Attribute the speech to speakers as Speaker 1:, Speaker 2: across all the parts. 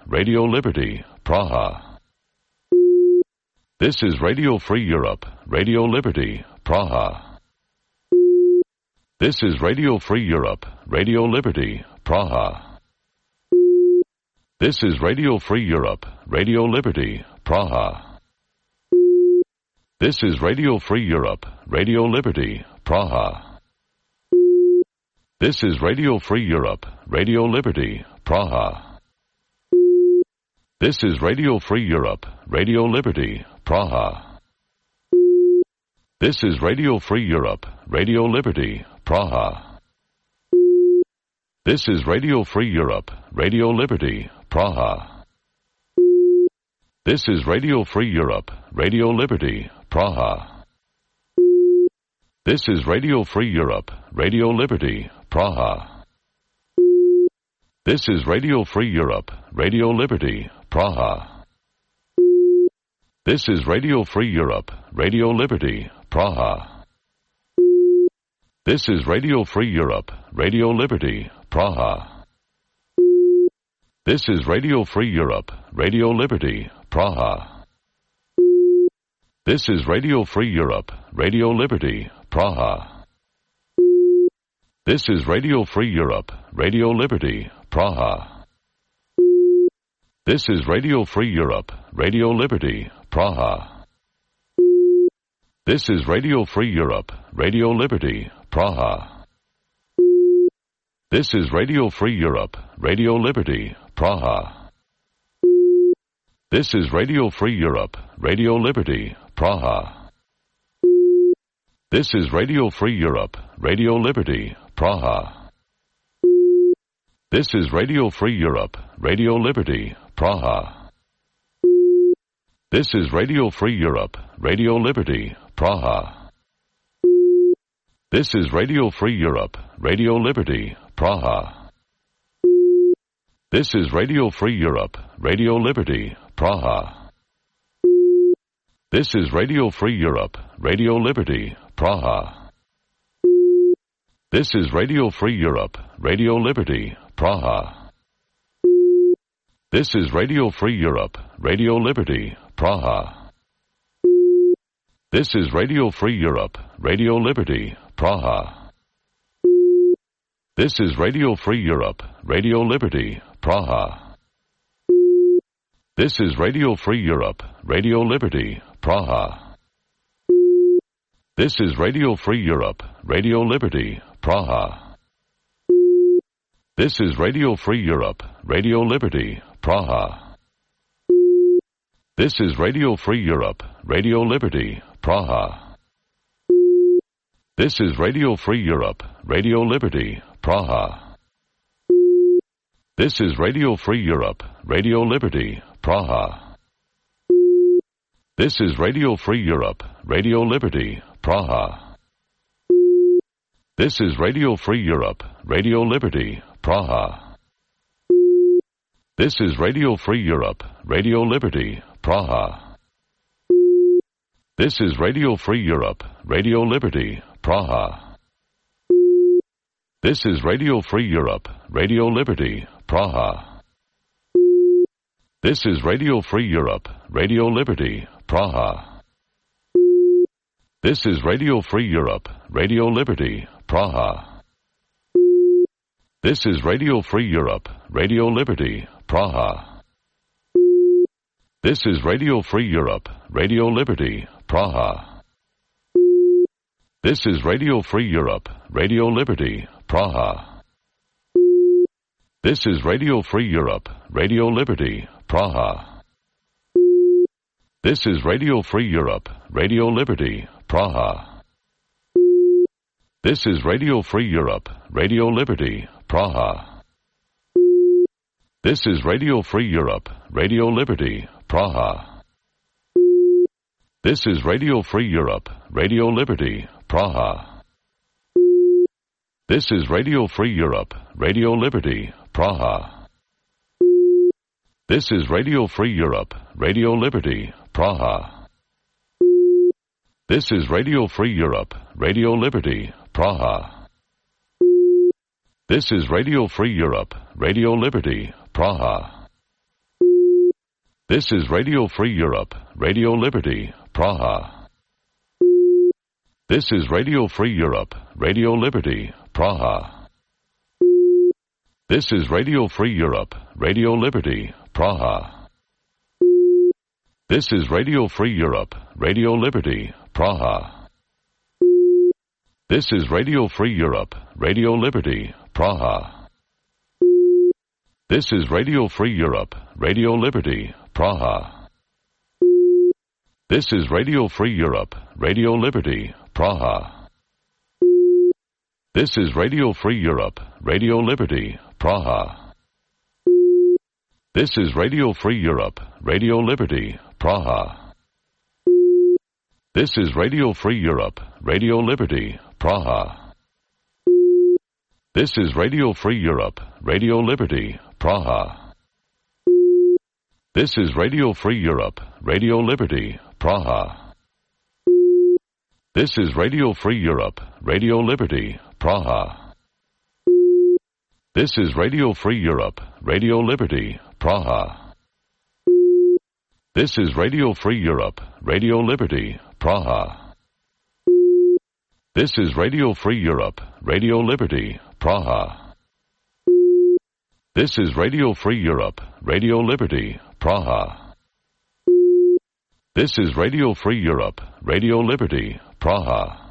Speaker 1: Radio Liberty, Praha. This is Radio Free Europe, Radio Liberty, Praha. This is Radio Free Europe, Radio Liberty, Praha. This is Radio Free Europe, Radio Liberty, Praha. This is Radio Free Europe, Radio Liberty, Praha. This is Radio Free Europe, Radio Liberty, Praha. This is Radio Free Europe, Radio Liberty, Praha. This is Radio Free Europe, Radio Liberty, Praha. This is Radio Free Europe, Radio Liberty, Praha. This is Radio Free Europe, Radio Liberty, Praha. This is Radio Free Europe, Radio Liberty, Praha. This is Radio Free Europe, Radio Liberty, Praha. This is Radio Free Europe, Radio Liberty, Praha. This is Radio Free Europe, Radio Liberty, Praha. This is Radio Free Europe, Radio Liberty, Praha. This is Radio Free Europe, Radio Liberty, Praha. This is Radio Free Europe, Radio Liberty, Praha. This is Radio Free Europe, Radio Liberty, Praha. This is Radio Free Europe, Radio Liberty, Praha. This is Radio Free Europe, Radio Liberty, Praha. This is Radio Free Europe, Radio Liberty, Praha. This is Radio Free Europe, Radio Liberty, Praha. This is Radio Free Europe, Radio Liberty, Praha. This is Radio Free Europe, Radio Liberty, Praha. This is Radio Free Europe, Radio Liberty, Praha. This is Radio Free Europe, Radio Liberty, Praha. This is Radio Free Europe, Radio Liberty, Praha. This is Radio Free Europe, Radio Liberty, Praha. This is Radio Free Europe, Radio Liberty, Praha. This is Radio Free Europe, Radio Liberty, Praha. This is Radio Free Europe, Radio Liberty, Praha. This is Radio Free Europe, Radio Liberty, Praha. This is Radio Free Europe, Radio Liberty, Praha. This is Radio Free Europe, Radio Liberty, Praha. This is Radio Free Europe, Radio Liberty, Praha. This is Radio Free Europe, Radio Liberty, Praha. This is Radio Free Europe, Radio Liberty, Praha. This is Radio Free Europe, Radio Liberty, Praha. This is Radio Free Europe, Radio Liberty, Praha. This is Radio Free Europe, Radio Liberty, Praha. This is Radio Free Europe, Radio Liberty, Praha. This is Radio Free Europe, Radio Liberty, Praha. This is Radio Free Europe, Radio Liberty, Praha. This is Radio Free Europe, Radio Liberty, Praha. This is Radio Free Europe, Radio Liberty, Praha. This is Radio Free Europe, Radio Liberty, Praha. This is Radio Free Europe, Radio Liberty, Praha. This is Radio Free Europe, Radio Liberty, Praha. This is Radio Free Europe, Radio Liberty, Praha. This is Radio Free Europe, Radio Liberty, Praha. This is Radio Free Europe, Radio Liberty, Praha. This is Radio Free Europe, Radio Liberty, Praha. This is Radio Free Europe, Radio Liberty, Praha. This is Radio Free Europe, Radio Liberty, Praha. This is Radio Free Europe, Radio Liberty, Praha. This is Radio Free Europe, Radio Liberty, Praha. This is Radio Free Europe, Radio Liberty, Praha. This is Radio Free Europe, Radio Liberty, Praha. This is Radio Free Europe, Radio Liberty, Praha. This is Radio Free Europe, Radio Liberty, Praha. This is Radio Free Europe, Radio Liberty, Praha. This is Radio Free Europe, Radio Liberty, Praha. This is Radio Free Europe, Radio Liberty, Praha. This is Radio Free Europe, Radio Liberty, Praha. This is Radio Free Europe, Radio Liberty, Praha. This is Radio Free Europe, Radio Liberty, Praha. This is Radio Free Europe, Radio Liberty, Praha. This is Radio Free Europe, Radio Liberty, Praha. This is Radio Free Europe, Radio Liberty, Praha. This is Radio Free Europe, Radio Liberty, Praha. This is Radio Free Europe, Radio Liberty, Praha. This is Radio Free Europe, Radio Liberty, Praha. This is Radio Free Europe, Radio Liberty, Praha. This is Radio Free Europe, Radio Liberty, Praha.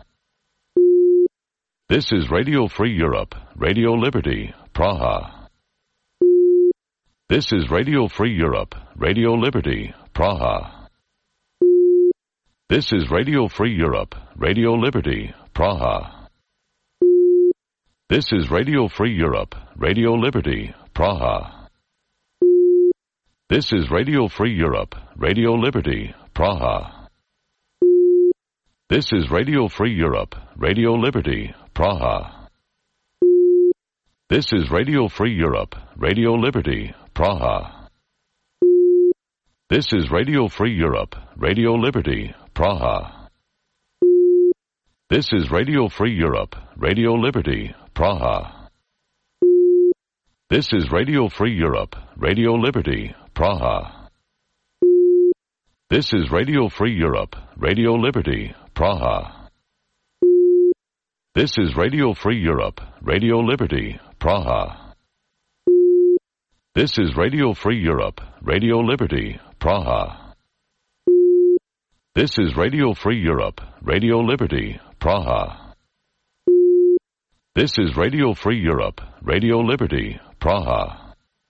Speaker 1: This is Radio Free Europe, Radio Liberty, Praha. This is Radio Free Europe, Radio Liberty, Praha. This is Radio Free Europe, Radio Liberty, Praha. This is Radio Free Europe, Radio Liberty, Praha. This is Radio Free Europe, Radio Liberty, Praha. This is Radio Free Europe, Radio Liberty, Praha. This is Radio Free Europe, Radio Liberty, Praha. This is Radio Free Europe, Radio Liberty, Praha. This is Radio Free Europe, Radio Liberty, Praha. This is Radio Free Europe, Radio Liberty, Praha. This is Radio Free Europe, Radio Liberty, Praha. This is Radio Free Europe, Radio Liberty, Praha. This is Radio Free Europe, Radio Liberty, Praha. This is Radio Free Europe, Radio Liberty, Praha. This is Radio Free Europe, Radio Liberty, Praha.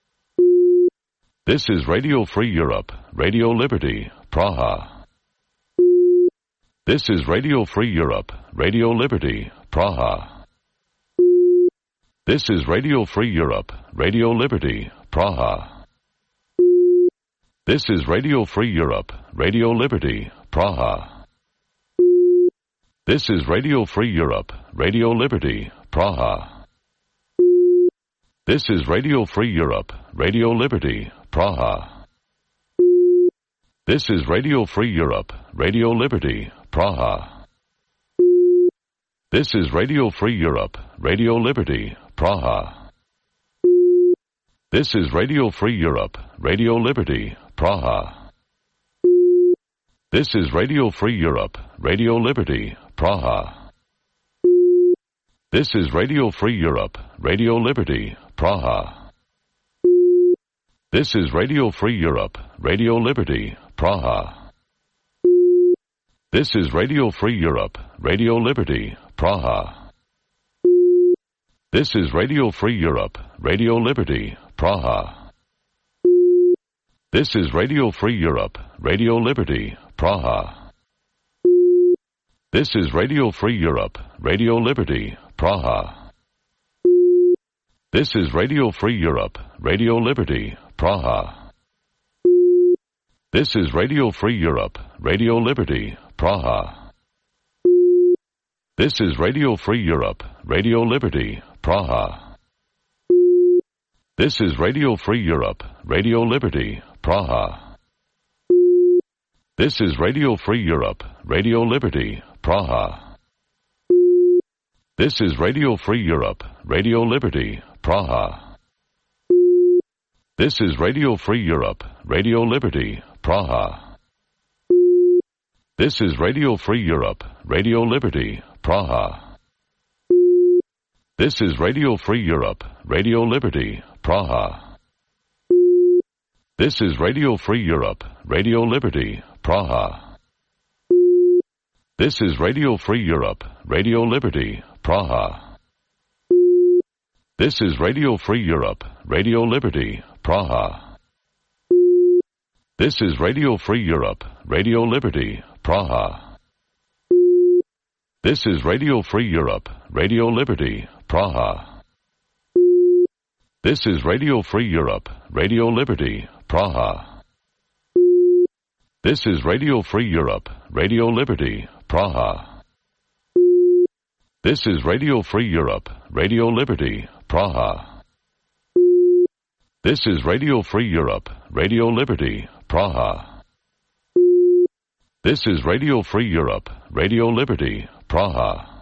Speaker 1: This is Radio Free Europe, Radio Liberty, Praha. This is Radio Free Europe, Radio Liberty, Praha. This is Radio Free Europe, Radio Liberty, Praha. This is Radio Free Europe, Radio Liberty, Praha. This is Radio Free Europe, Radio Liberty, Praha. This is Radio Free Europe, Radio Liberty, Praha. This is Radio Free Europe, Radio Liberty, Praha. This is Radio Free Europe, Radio Liberty, Praha. This is Radio Free Europe, Radio Liberty, Praha. This is Radio Free Europe, Radio Liberty, Praha. This is Radio Free Europe, Radio Liberty, Praha. This is Radio Free Europe, Radio Liberty, Praha. This is Radio Free Europe, Radio Liberty, Praha. This is Radio Free Europe, Radio Liberty, Praha. This is Radio Free Europe, Radio Liberty, Praha. This is Radio Free Europe, Radio Liberty, Praha. This is Radio Free Europe, Radio Liberty, Praha. This is Radio Free Europe, Radio Liberty, Praha. This is Radio Free Europe, Radio Liberty, Praha. This is Radio Free Europe, Radio Liberty, Praha. This is Radio Free Europe, Radio Liberty, Praha. This is Radio Free Europe, Radio Liberty, Praha. This is Radio Free Europe, Radio Liberty, Praha. This is Radio Free Europe, Radio Liberty, Praha. This is Radio Free Europe, Radio Liberty, Praha. This is Radio Free Europe, Radio Liberty, Praha. This is Radio Free Europe, Radio Liberty, Praha. This is Radio Free Europe, Radio Liberty, Praha. This is Radio Free Europe, Radio Liberty, Praha. This is Radio Free Europe, Radio Liberty, Praha. This is Radio Free Europe, Radio Liberty, Praha. This is Radio Free Europe, Radio Liberty, Praha. This is Radio Free Europe, Radio Liberty, Praha. This is Radio Free Europe, Radio Liberty, Praha. This is Radio Free Europe, Radio Liberty, Praha.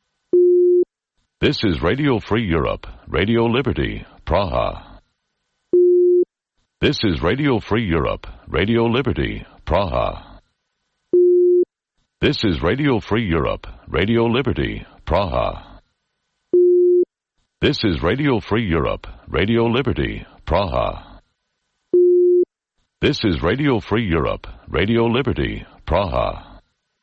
Speaker 1: This is Radio Free Europe, Radio Liberty, Praha. This is Radio Free Europe, Radio Liberty, Praha. This is Radio Free Europe, Radio Liberty, Praha. This is Radio Free Europe, Radio Liberty, Praha. This is Radio Free Europe, Radio Liberty, Praha.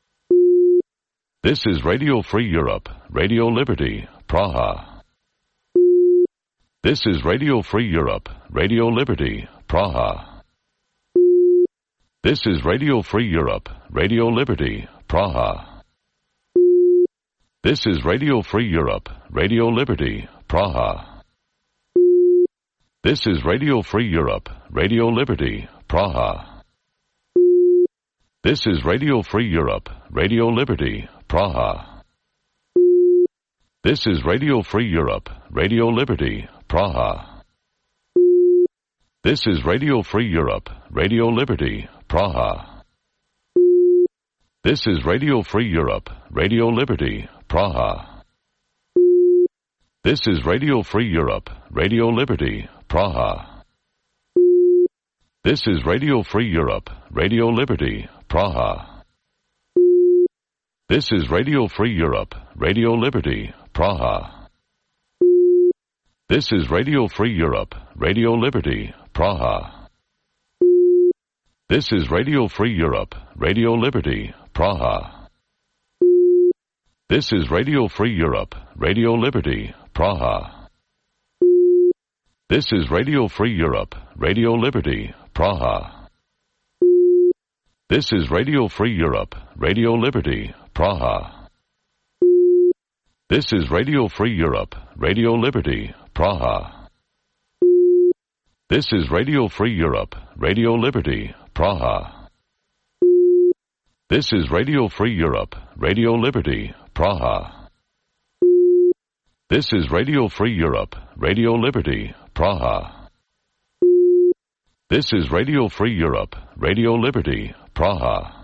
Speaker 1: This is Radio Free Europe, Radio Liberty, Praha. This is Radio Free Europe, Radio Liberty, Praha. This is Radio Free Europe, Radio Liberty, Praha. This is Radio Free Europe, Radio Liberty, Praha. This is Radio Free Europe, Radio Liberty, Praha. This is Radio Free Europe, Radio Liberty, Praha. This is Radio Free Europe, Radio Liberty, Praha. This is Radio Free Europe, Radio Liberty, Praha. This is Radio Free Europe, Radio Liberty, Praha. This is Radio Free Europe, Radio Liberty, Praha. This is Radio Free Europe, Radio Liberty, Praha. This is Radio Free Europe, Radio Liberty, Praha. This is Radio Free Europe, Radio Liberty, Praha. This is Radio Free Europe, Radio Liberty, Praha. This is Radio Free Europe, Radio Liberty, Praha. This is Radio Free Europe, Radio Liberty, Praha. This is Radio Free Europe, Radio Liberty, Praha. This is Radio Free Europe, Radio Liberty, Praha. This is Radio Free Europe, Radio Liberty, Praha. This is Radio Free Europe, Radio Liberty, Praha. This is Radio Free Europe, Radio Liberty, Praha. This is Radio Free Europe, Radio Liberty, Praha.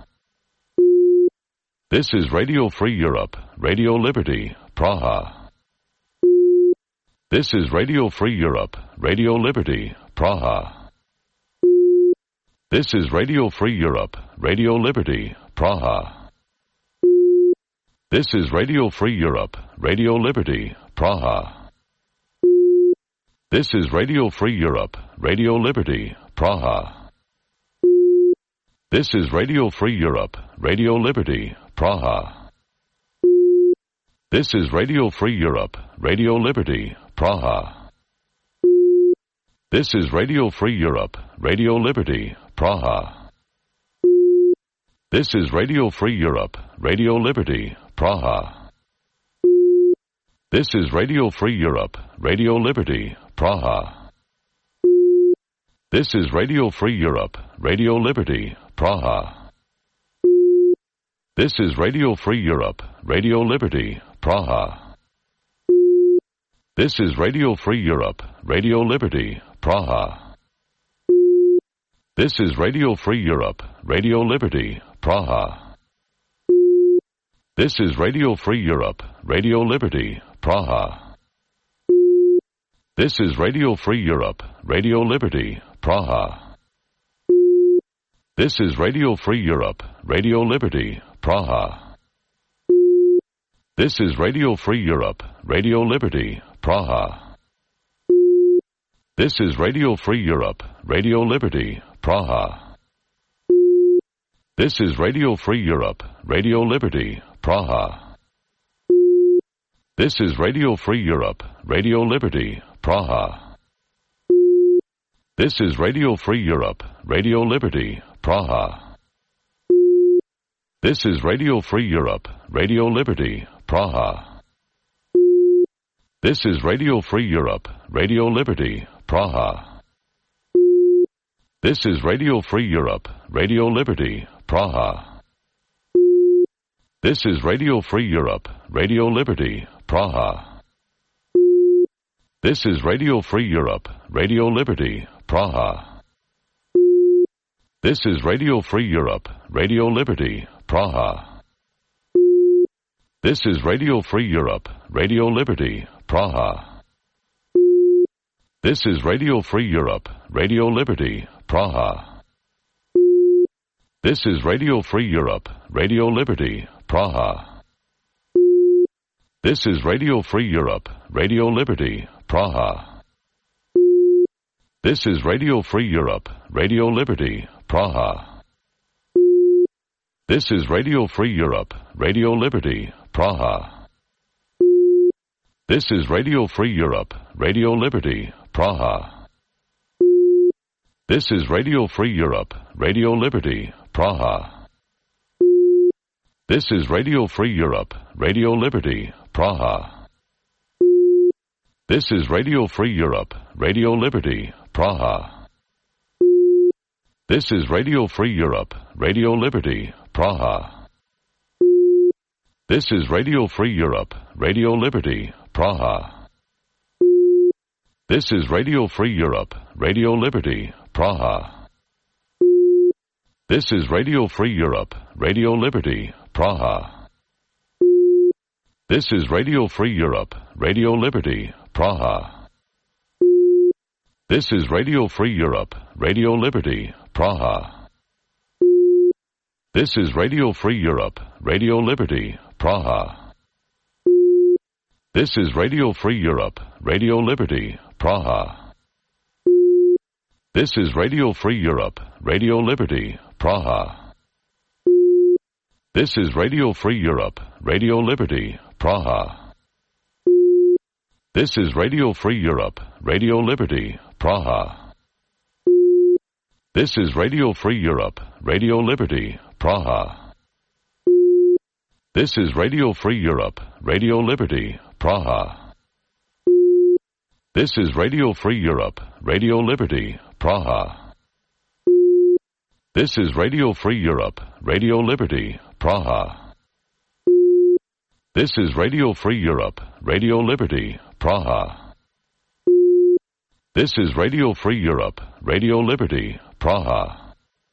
Speaker 1: This is Radio Free Europe, Radio Liberty, Praha. This is Radio Free Europe, Radio Liberty, Praha. This is Radio Free Europe, Radio Liberty, Praha. This is Radio Free Europe, Radio Liberty, Praha. This is Radio Free Europe, Radio Liberty, Praha. This is Radio Free Europe, Radio Liberty, Praha. This is Radio Free Europe, Radio Liberty, Praha. This is Radio Free Europe, Radio Liberty, Praha. This is Radio Free Europe, Radio Liberty, Praha. This is Radio Free Europe, Radio Liberty, Praha. This is Radio Free Europe, Radio Liberty, Praha. This is Radio Free Europe, Radio Liberty, Praha. This is Radio Free Europe, Radio Liberty, Praha. This is Radio Free Europe, Radio Liberty, Praha. This is Radio Free Europe, Radio Liberty, Praha. This is Radio Free Europe, Radio Liberty, Praha. This is Radio Free Europe, Radio Liberty, Praha. This is Radio Free Europe, Radio Liberty, Praha. This is Radio Free Europe, Radio Liberty, Praha. This is Radio Free Europe, Radio Liberty, Praha. This is Radio Free Europe, Radio Liberty, Praha. This is Radio Free Europe, Radio Liberty, Praha. This is Radio Free Europe, Radio Liberty, Praha. This is Radio Free Europe, Radio Liberty, Praha. This is Radio Free Europe, Radio Liberty, Praha. This is Radio Free Europe, Radio Liberty, Praha. This is Radio Free Europe, Radio Liberty, Praha. This is Radio Free Europe, Radio Liberty, Praha. This is Radio Free Europe, Radio Liberty, Praha. This is Radio Free Europe, Radio Liberty, Praha. This is Radio Free Europe, Radio Liberty, Praha. This is Radio Free Europe, Radio Liberty, Praha. This is Radio Free Europe, Radio Liberty, Praha. This is Radio Free Europe, Radio Liberty, Praha. This is Radio Free Europe, Radio Liberty, Praha. This is Radio Free Europe, Radio Liberty, Praha. This is Radio Free Europe, Radio Liberty, Praha. This is Radio Free Europe, Radio Liberty, Praha. This is Radio Free Europe, Radio Liberty, Praha. This is Radio Free Europe, Radio Liberty, Praha. This is Radio Free Europe, Radio Liberty, Praha. This is Radio Free Europe, Radio Liberty, Praha. This is Radio Free Europe, Radio Liberty, Praha. This is Radio Free Europe, Radio Liberty, Praha. This is Radio Free Europe, Radio Liberty, Praha. This is Radio Free Europe, Radio Liberty, Praha. This is Radio Free Europe, Radio Liberty, Praha. This is Radio Free Europe, Radio Liberty, Praha. This is Radio Free Europe, Radio Liberty, Praha. This is Radio Free Europe, Radio Liberty, Praha. This is Radio Free Europe, Radio Liberty, Praha. This is Radio Free Europe, Radio Liberty, Praha. This is Radio Free Europe, Radio Liberty, Praha. This is Radio Free Europe, Radio Liberty, Praha. This is Radio Free Europe, Radio Liberty, Praha.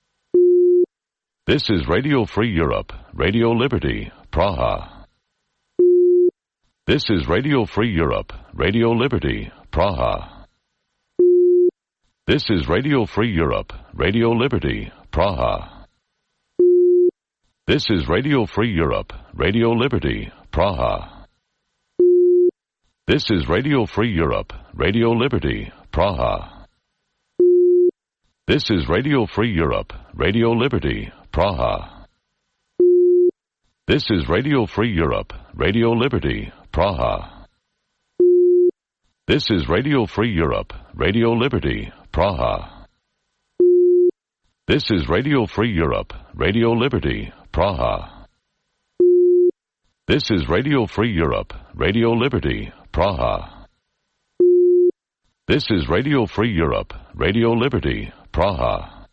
Speaker 1: This is Radio Free Europe, Radio Liberty, Praha. This is Radio Free Europe, Radio Liberty, Praha. This is Radio Free Europe, Radio Liberty, Praha. This is Radio Free Europe, Radio Liberty, Praha. This is Radio Free Europe, Radio Liberty, Praha. This is Radio Free Europe, Radio Liberty, Praha. This is Radio Free Europe, Radio Liberty, Praha. This is Radio Free Europe, Radio Liberty, Praha. This is Radio Free Europe, Radio Liberty, Praha. This is Radio Free Europe, Radio Liberty, Praha. This is Radio Free Europe, Radio Liberty, Praha.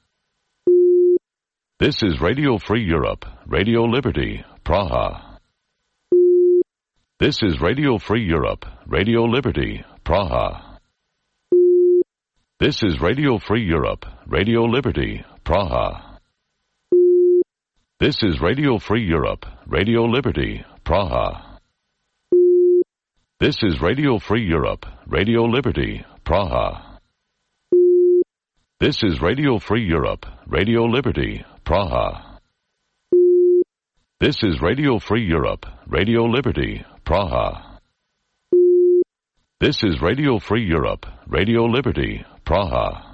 Speaker 1: This is Radio Free Europe, Radio Liberty, Praha. This is Radio Free Europe, Radio Liberty, Praha. This is Radio Free Europe, Radio Liberty, Praha. This is Radio Free Europe, Radio Liberty, Praha. This is Radio Free Europe, Radio Liberty, Praha. This is Radio Free Europe, Radio Liberty, Praha. This is Radio Free Europe, Radio Liberty, Praha. This is Radio Free Europe, Radio Liberty, Praha.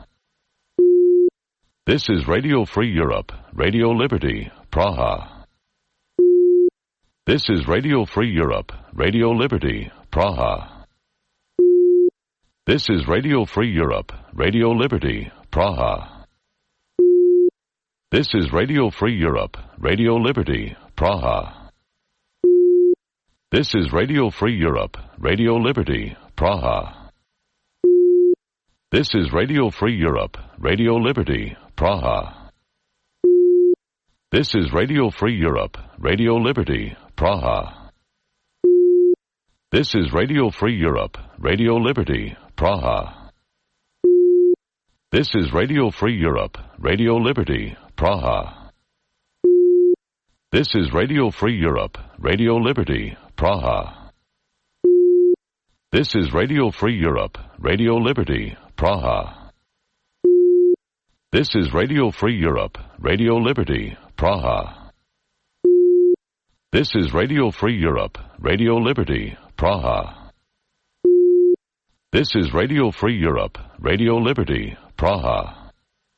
Speaker 1: This is Radio Free Europe, Radio Liberty, Praha. This is Radio Free Europe, Radio Liberty, Praha. This is Radio Free Europe, Radio Liberty, Praha. This is Radio Free Europe, Radio Liberty, Praha. This is Radio Free Europe, Radio Liberty, Praha. This is Radio Free Europe, Radio Liberty, Praha. This is Radio Free Europe, Radio Liberty, Praha. This is Radio Free Europe, Radio Liberty, Praha. This is Radio Free Europe, Radio Liberty, Praha. This is Radio Free Europe, Radio Liberty, Praha. This is Radio Free Europe, Radio Liberty, Praha. This is Radio Free Europe, Radio Liberty, Praha. This is Radio Free Europe, Radio Liberty, Praha. This is Radio Free Europe, Radio Liberty, Praha.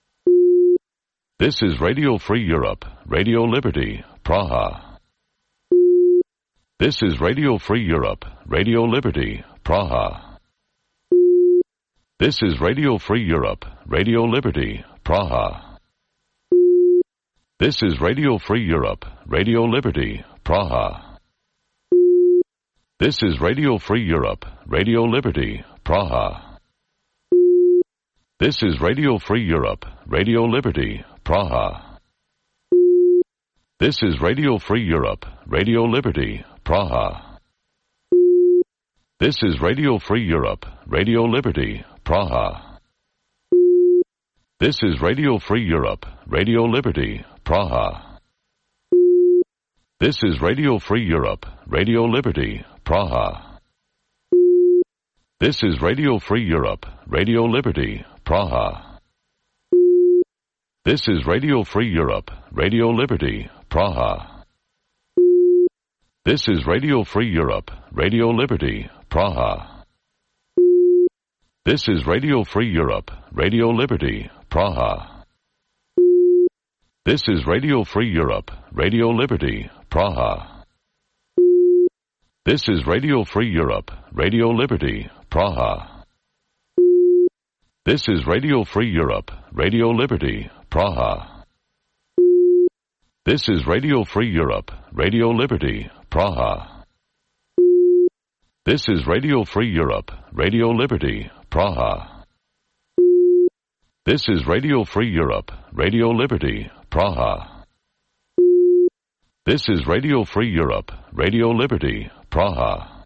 Speaker 1: This is Radio Free Europe, Radio Liberty, Praha. This is Radio Free Europe, Radio Liberty, Praha. This is Radio Free Europe, Radio Liberty, Praha. This is Radio Free Europe, Radio Liberty, Praha. This is Radio Free Europe, Radio Liberty, Praha. This is Radio Free Europe, Radio Liberty, Praha. This is Radio Free Europe, Radio Liberty, Praha. This is Radio Free Europe, Radio Liberty, Praha. This is Radio Free Europe, Radio Liberty, Praha. This is Radio Free Europe, Radio Liberty, Praha. This is Radio Free Europe, Radio Liberty, Praha. This is Radio Free Europe, Radio Liberty, Praha. This is Radio Free Europe, Radio Liberty, Praha. This is Radio Free Europe, Radio Liberty, Praha. This is Radio Free Europe, Radio Liberty, Praha. This is Radio Free Europe, Radio Liberty, Praha. This is Radio Free Europe, Radio Liberty, Praha. This is Radio Free Europe, Radio Liberty, Praha. This is Radio Free Europe, Radio Liberty, Praha. This is Radio Free Europe, Radio Liberty, Praha. This is Radio Free Europe, Radio Liberty, Praha.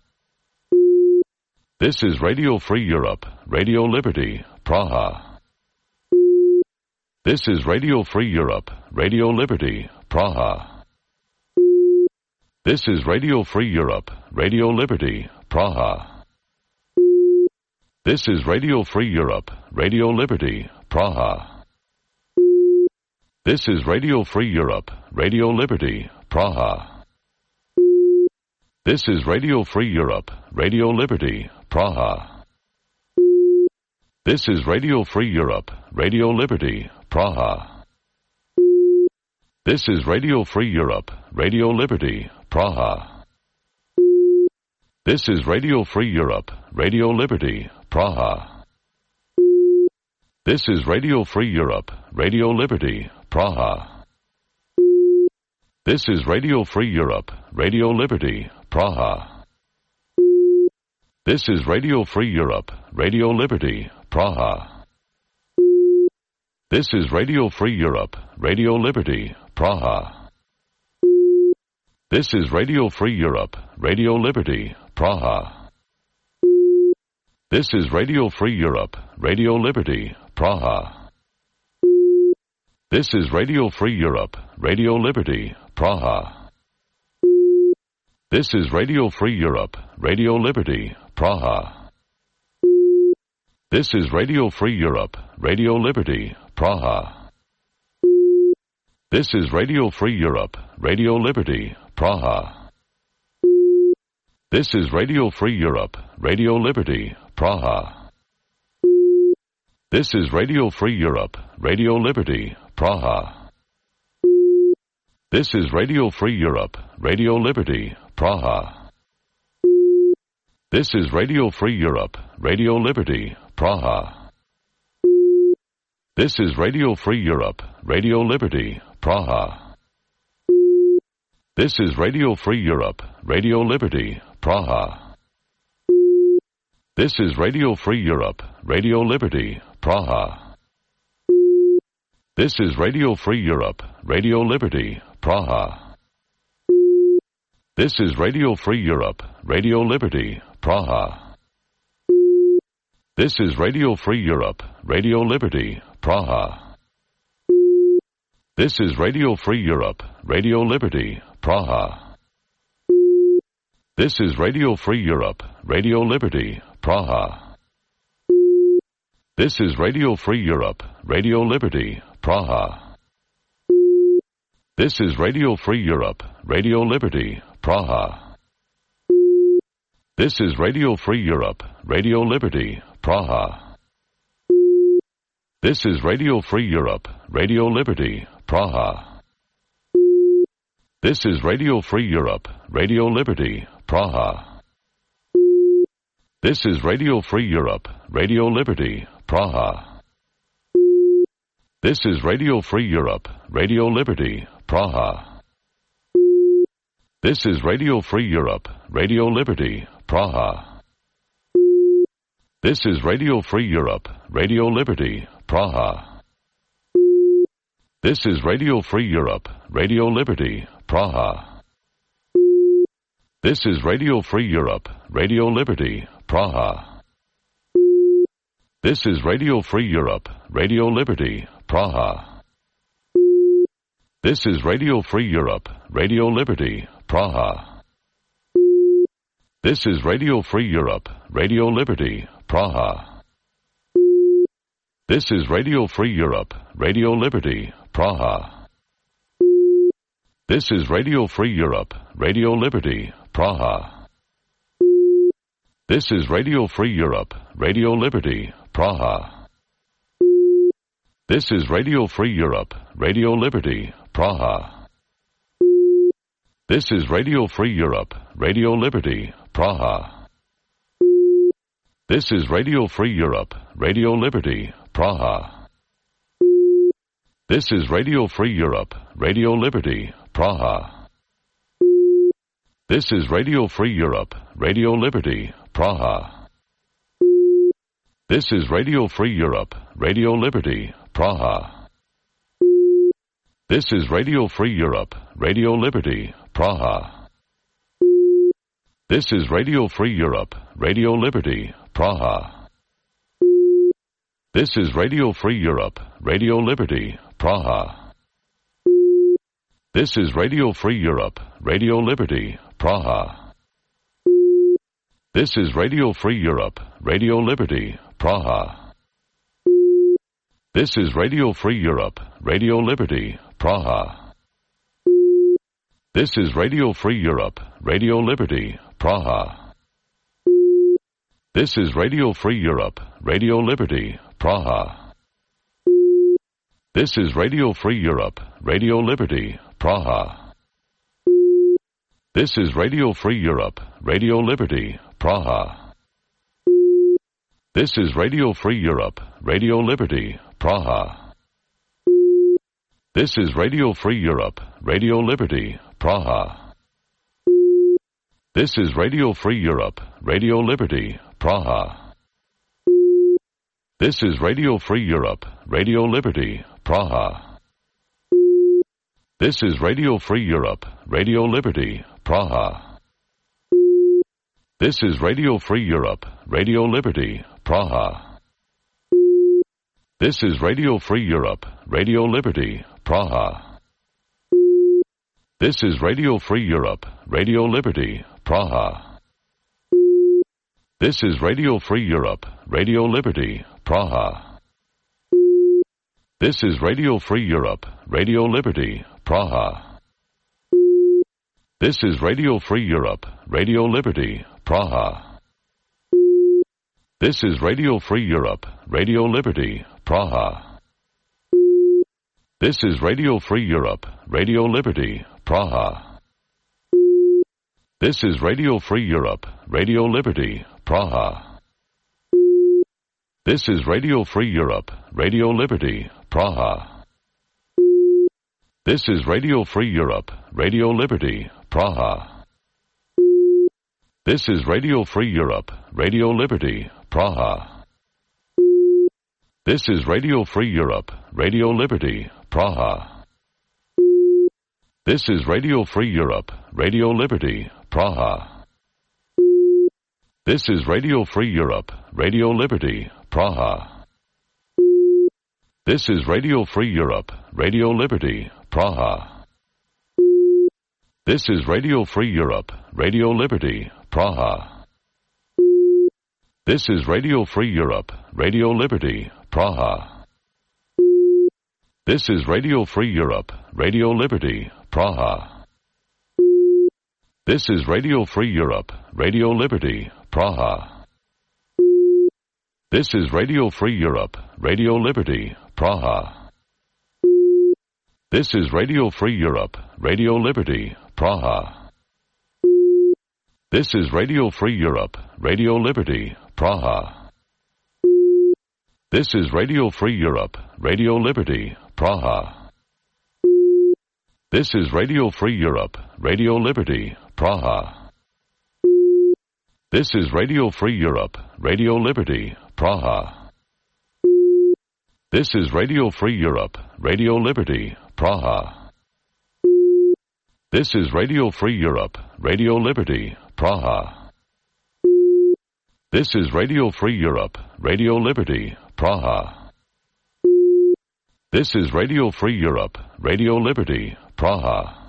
Speaker 1: This is Radio Free Europe, Radio Liberty, Praha. This is Radio Free Europe, Radio Liberty, Praha. This is Radio Free Europe, Radio Liberty, Praha. This is Radio Free Europe, Radio Liberty, Praha. This is Radio Free Europe, Radio Liberty, Praha. This is Radio Free Europe, Radio Liberty, Praha. This is Radio Free Europe, Radio Liberty, Praha. This is Radio Free Europe, Radio Liberty, Praha. This is Radio Free Europe, Radio Liberty, Praha. This is Radio Free Europe, Radio Liberty, Praha. This is Radio Free Europe, Radio Liberty, Praha. This is Radio Free Europe, Radio Liberty, Praha. This is Radio Free Europe, Radio Liberty, Praha. This is Radio Free Europe, Radio Liberty, Praha. This is Radio Free Europe, Radio Liberty, Praha. This is Radio Free Europe, Radio Liberty, Praha. This is Radio Free Europe, Radio Liberty, Praha. This is Radio Free Europe, Radio Liberty, Praha. This is Radio Free Europe, Radio Liberty, Praha. This is Radio Free Europe, Radio Liberty, Praha. This is Radio Free Europe, Radio Liberty, Praha. This is Radio Free Europe, Radio Liberty, Praha. This is Radio Free Europe, Radio Liberty, Praha. This is Radio Free Europe, Radio Liberty, Praha. This is Radio Free Europe, Radio Liberty, Praha. This is Radio Free Europe, Radio Liberty, Praha. This is Radio Free Europe, Radio Liberty, Praha. This is Radio Free Europe, Radio Liberty, Praha. This is Radio Free Europe, Radio Liberty, Praha. This is Radio Free Europe, Radio Liberty, Praha. This is Radio Free Europe, Radio Liberty, Praha. This is Radio Free Europe, Radio Liberty, Praha. This is Radio Free Europe, Radio Liberty, Praha. This is Radio Free Europe, Radio Liberty, Praha. This is Radio Free Europe, Radio Liberty, Praha. This is Radio Free Europe, Radio Liberty, Praha. This is Radio Free Europe, Radio Liberty, Praha. This is Radio Free Europe, Radio Liberty, Praha. This is Radio Free Europe, Radio Liberty, Praha. This is Radio Free Europe, Radio Liberty, Praha. This is Radio Free Europe, Radio Liberty, Praha. This is Radio Free Europe, Radio Liberty, Praha. This is Radio Free Europe, Radio Liberty, Praha. This is Radio Free Europe, Radio Liberty, Praha. This is Radio Free Europe, Radio Liberty, Praha. This is Radio Free Europe, Radio Liberty, Praha. This is Radio Free Europe, Radio Liberty, Praha. This is Radio Free Europe, Radio Liberty, Praha. This is Radio Free Europe, Radio Liberty, Praha. This is Radio Free Europe, Radio Liberty, Praha. This is Radio Free Europe, Radio Liberty, Praha. This is Radio Free Europe, Radio Liberty, Praha. This is Radio Free Europe, Radio Liberty, Praha. This is Radio Free Europe, Radio Liberty, Praha. This is Radio Free Europe, Radio Liberty, Praha. This is Radio Free Europe, Radio Liberty, Praha. This is Radio Free Europe, Radio Liberty, Praha. This is Radio Free Europe, Radio Liberty, Praha. This is Radio Free Europe, Radio Liberty, Praha. This is Radio Free Europe, Radio Liberty, Praha. This is Radio Free Europe, Radio Liberty, Praha. This is Radio Free Europe, Radio Liberty, Praha. This is Radio Free Europe, Radio Liberty, Praha. This is Radio Free Europe, Radio Liberty, Praha. This is Radio Free Europe, Radio Liberty, Praha. This is Radio Free Europe, Radio Liberty, Praha. This is Radio Free Europe, Radio Liberty, Praha. This is Radio Free Europe, Radio Liberty, Praha. This is Radio Free Europe, Radio Liberty, Praha. This is Radio Free Europe, Radio Liberty, Praha. This is Radio Free Europe, Radio Liberty, Praha. This is Radio Free Europe, Radio Liberty, Praha. This is Radio Free Europe, Radio Liberty, Praha. This is Radio Free Europe, Radio Liberty, Praha. This is Radio Free Europe, Radio Liberty, Praha. This is Radio Free Europe, Radio Liberty, Praha. This is Radio Free Europe, Radio Liberty, Praha. This is Radio Free Europe, Radio Liberty, Praha. This is Radio Free Europe, Radio Liberty, Praha. This is Radio Free Europe, Radio Liberty, Praha. This is Radio Free Europe, Radio Liberty, Praha. This is Radio Free Europe, Radio Liberty, Praha. This is Radio Free Europe, Radio Liberty, Praha. This is Radio Free Europe, Radio Liberty, Praha. This is Radio Free Europe, Radio Liberty, Praha. This is Radio Free Europe, Radio Liberty, Praha. This is Radio Free Europe, Radio Liberty, Praha. This is Radio Free Europe, Radio Liberty, Praha. This is Radio Free Europe, Radio Liberty, Praha. This is Radio Free Europe, Radio Liberty, Praha. This is Radio Free Europe, Radio Liberty, Praha. This is Radio Free Europe, Radio Liberty, Praha. This is Radio Free Europe, Radio Liberty, Praha. This is Radio Free Europe, Radio Liberty, Praha. This is Radio Free Europe, Radio Liberty, Praha. This is Radio Free Europe, Radio Liberty, Praha. This is Radio Free Europe, Radio Liberty, Praha. This is Radio Free Europe, Radio Liberty, Praha. This is Radio Free Europe, Radio Liberty, Praha.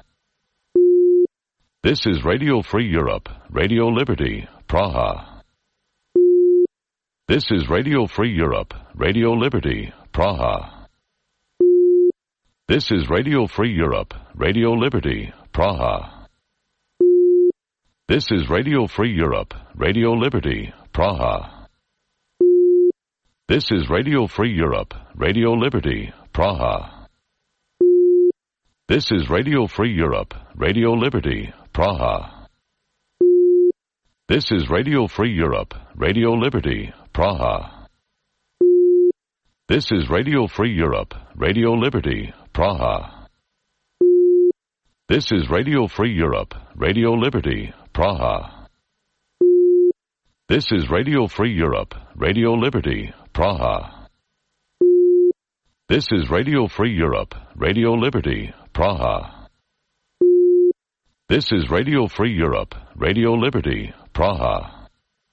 Speaker 1: This is Radio Free Europe, Radio Liberty, Praha. This is Radio Free Europe, Radio Liberty, Praha. This is Radio Free Europe, Radio Liberty, Praha. This is Radio Free Europe, Radio Liberty, Praha. This is Radio Free Europe, Radio Liberty, Praha. This is Radio Free Europe, Radio Liberty, Praha. This is Radio Free Europe, Radio Liberty, Praha. This is Radio Free Europe, Radio Liberty, Praha. This is Radio Free Europe, Radio Liberty, Praha. This is Radio Free Europe, Radio Liberty, Praha. This is Radio Free Europe, Radio Liberty, Praha. This is Radio Free Europe, Radio Liberty, Praha.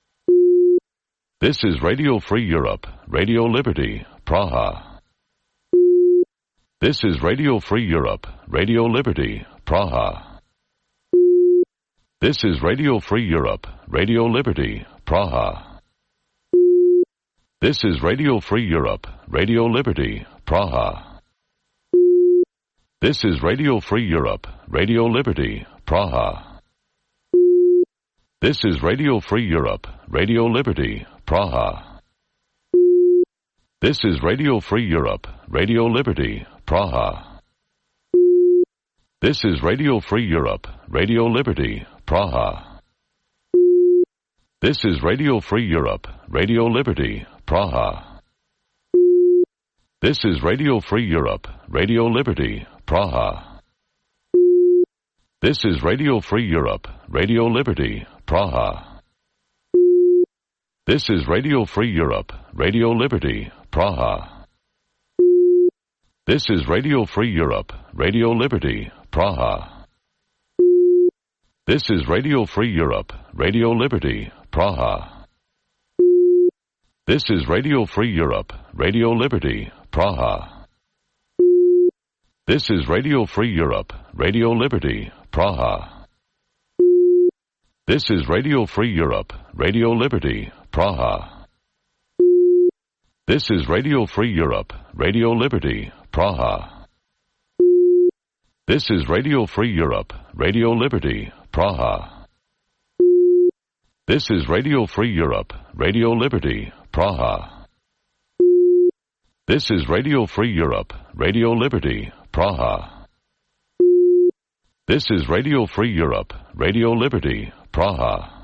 Speaker 1: This is Radio Free Europe, Radio Liberty, Praha. This is Radio Free Europe, Radio Liberty, Praha. This is Radio Free Europe, Radio Liberty, Praha. This is Radio Free Europe, Radio Liberty, Praha. This is Radio Free Europe, Radio Liberty, Praha. This is Radio Free Europe, Radio Liberty, Praha. This is Radio Free Europe, Radio Liberty, Praha. This is Radio Free Europe, Radio Liberty, Praha. This is Radio Free Europe, Radio Liberty, Praha. This is Radio Free Europe, Radio Liberty, Praha. This is Radio Free Europe, Radio Liberty, Praha. This is Radio Free Europe, Radio Liberty, Praha. This is Radio Free Europe, Radio Liberty, Praha. This is Radio Free Europe, Radio Liberty, Praha. This is Radio Free Europe, Radio Liberty, Praha. This is Radio Free Europe, Radio Liberty, Praha. This is Radio Free Europe, Radio Liberty, Praha. This is Radio Free Europe, Radio Liberty, Praha. This is Radio Free Europe, Radio Liberty, Praha. This is Radio Free Europe, Radio Liberty, Praha. This is Radio Free Europe, Radio Liberty, Praha. This is Radio Free Europe, Radio Liberty, Praha.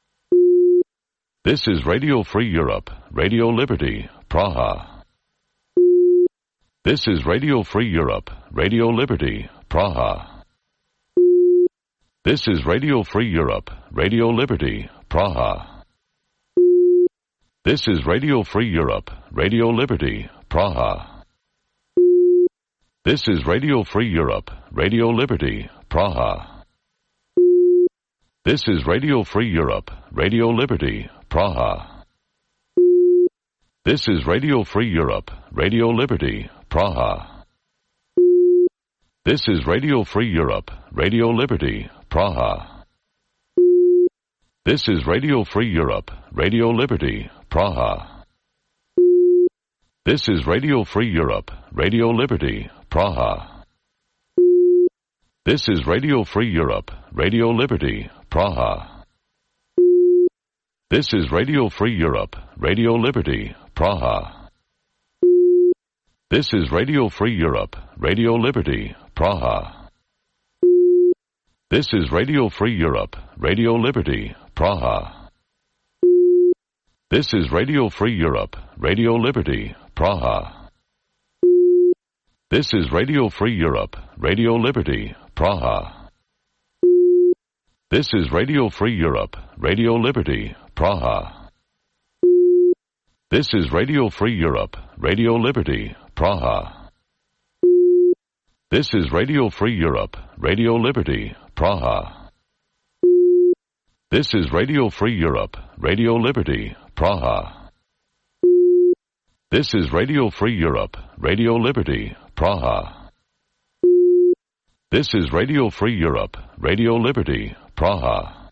Speaker 1: This is Radio Free Europe, Radio Liberty, Praha. This is Radio Free Europe, Radio Liberty, Praha. This is Radio Free Europe, Radio Liberty, Praha. This is Radio Free Europe, Radio Liberty, Praha. This is Radio Free Europe, Radio Liberty, Praha. This is Radio Free Europe, Radio Liberty, Praha. This is Radio Free Europe, Radio Liberty, Praha. This is Radio Free Europe, Radio Liberty, Praha. This is Radio Free Europe, Radio Liberty, Praha. This is Radio Free Europe, Radio Liberty, Praha. This is Radio Free Europe, Radio Liberty, Praha. This is Radio Free Europe, Radio Liberty, Praha. This is Radio Free Europe, Radio Liberty, Praha. This is Radio Free Europe, Radio Liberty, Praha. This is Radio Free Europe, Radio Liberty, Praha. This is Radio Free Europe, Radio Liberty, Praha. This is Radio Free Europe, Radio Liberty, Praha. This is Radio Free Europe, Radio Liberty, Praha. This is Radio Free Europe, Radio Liberty, Praha. This is Radio Free Europe, Radio Liberty, Praha. This is Radio Free Europe, Radio Liberty, Praha. This is Radio Free Europe, Radio Liberty, Praha.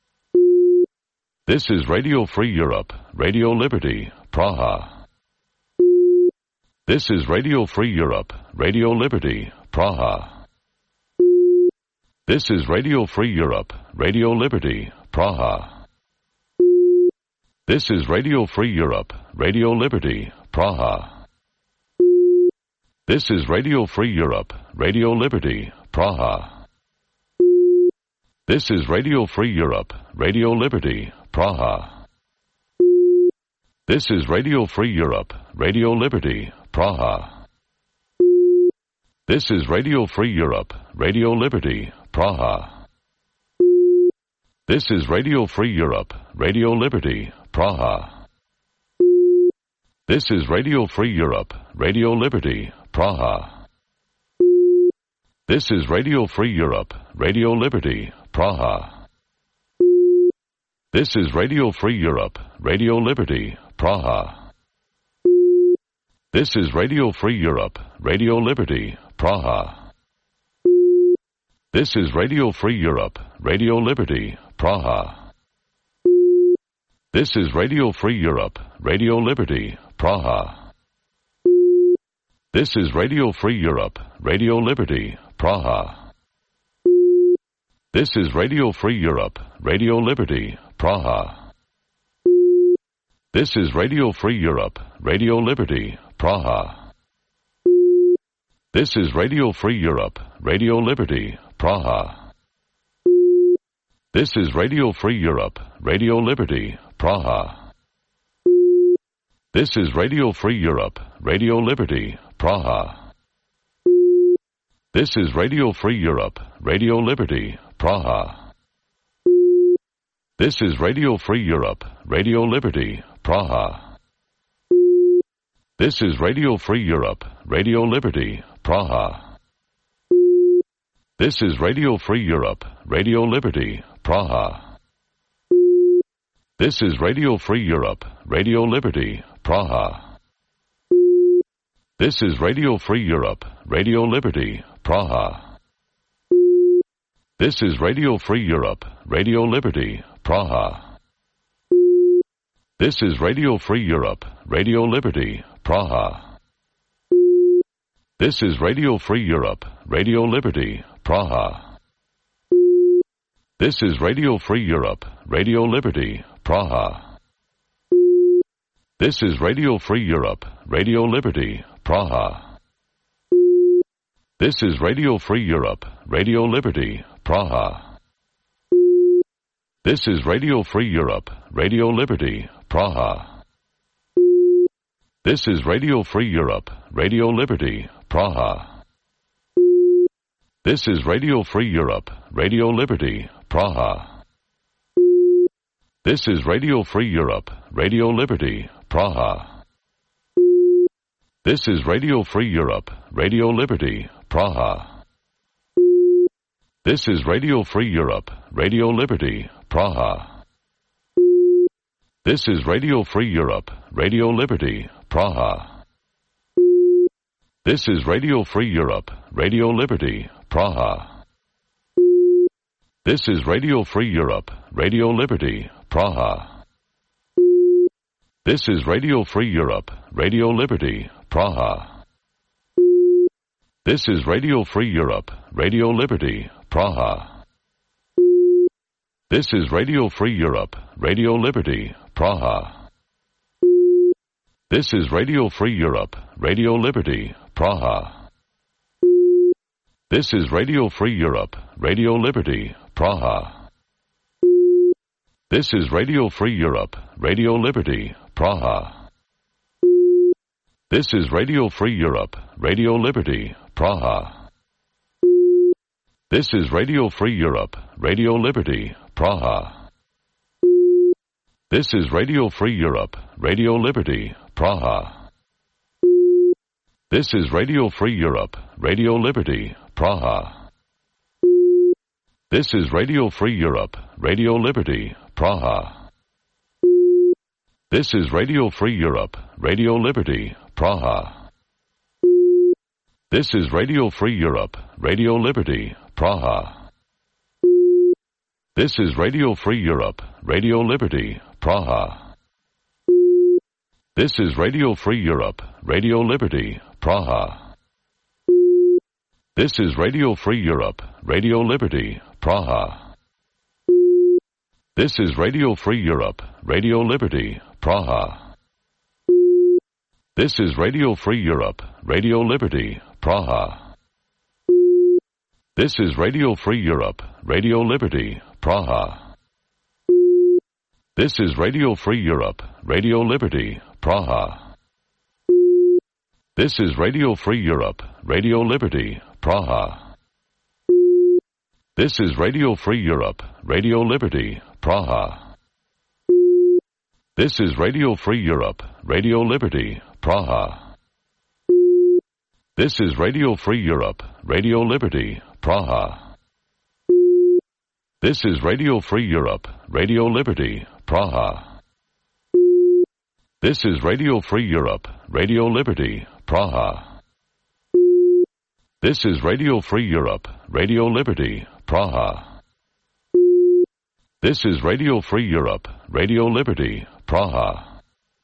Speaker 1: This is Radio Free Europe, Radio Liberty, Praha. This is Radio Free Europe, Radio Liberty, Praha. This is Radio Free Europe, Radio Liberty, Praha. This is Radio Free Europe, Radio Liberty, Praha. This is Radio Free Europe, Radio Liberty, Praha. This is Radio Free Europe, Radio Liberty, Praha. This is Radio Free Europe, Radio Liberty, Praha. This is Radio Free Europe, Radio Liberty, Praha. This is Radio Free Europe, Radio Liberty, Praha. This is Radio Free Europe, Radio Liberty, Praha. This is Radio Free Europe, Radio Liberty, Praha. This is Radio Free Europe, Radio Liberty, Praha. This is Radio Free Europe, Radio Liberty, Praha. This is Radio Free Europe, Radio Liberty, Praha. This is Radio Free Europe, Radio Liberty, Praha. This is Radio Free Europe, Radio Liberty, Praha. This is Radio Free Europe, Radio Liberty, Praha. This is Radio Free Europe, Radio Liberty, Praha. This is Radio Free Europe, Radio Liberty, Praha. This is Radio Free Europe, Radio Liberty, Praha. This is Radio Free Europe, Radio Liberty, Praha. This is Radio Free Europe, Radio Liberty, Praha. This is Radio Free Europe, Radio Liberty, Praha. This is Radio Free Europe, Radio Liberty, Praha. This is Radio Free Europe, Radio Liberty, Praha. This is Radio Free Europe, Radio Liberty, Praha. This is Radio Free Europe, Radio Liberty, Praha. This is Radio Free Europe, Radio Liberty, Praha. This is Radio Free Europe, Radio Liberty, Praha. This is Radio Free Europe, Radio Liberty, Praha. This is Radio Free Europe, Radio Liberty, Praha. This is Radio Free Europe, Radio Liberty, Praha. This is Radio Free Europe, Radio Liberty, Praha. This is Radio Free Europe, Radio Liberty, Praha. This is Radio Free Europe, Radio Liberty, Praha. This is Radio Free Europe, Radio Liberty, Praha. This is Radio Free Europe, Radio Liberty, Praha. This is Radio Free Europe, Radio Liberty, Praha. This is Radio Free Europe, Radio Liberty, Praha. This is Radio Free Europe, Radio Liberty, Praha. This is Radio Free Europe, Radio Liberty, Praha. This is Radio Free Europe, Radio Liberty, Praha. This is Radio Free Europe, Radio Liberty, Praha. This is Radio Free Europe, Radio Liberty, Praha. This is Radio Free Europe, Radio Liberty, Praha. This is Radio Free Europe, Radio Liberty, Praha. This is Radio Free Europe, Radio Liberty, Praha. This is Radio Free Europe, Radio Liberty, Praha. This is Radio Free Europe, Radio Liberty, Praha. This is Radio Free Europe, Radio Liberty, Praha. This is Radio Free Europe, Radio Liberty, Praha. This is Radio Free Europe, Radio Liberty, Praha. This is Radio Free Europe, Radio Liberty, Praha. This is Radio Free Europe, Radio Liberty, Praha. This is Radio Free Europe, Radio Liberty, Praha. This is Radio Free Europe, Radio Liberty, Praha. This is Radio Free Europe, Radio Liberty, Praha. This is Radio Free Europe, Radio Liberty, Praha. This is Radio Free Europe, Radio Liberty, Praha. This is Radio Free Europe, Radio Liberty, Praha. This is Radio Free Europe, Radio Liberty, Praha. This is Radio Free Europe, Radio Liberty, Praha. This is Radio Free Europe, Radio Liberty, Praha. This is Radio Free Europe, Radio Liberty, Praha. This is Radio Free Europe, Radio Liberty, Praha. This is Radio Free Europe, Radio Liberty, Praha. This is Radio Free Europe, Radio Liberty, Praha. This is Radio Free Europe, Radio Liberty, Praha. This is Radio Free Europe, Radio Liberty, Praha. This is Radio Free Europe, Radio Liberty, Praha.